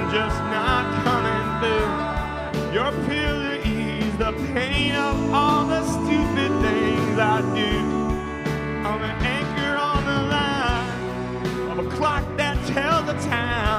just not coming through. Your pill to ease the pain of all the stupid things I do. I'm an anchor on the line of a clock that tells the time.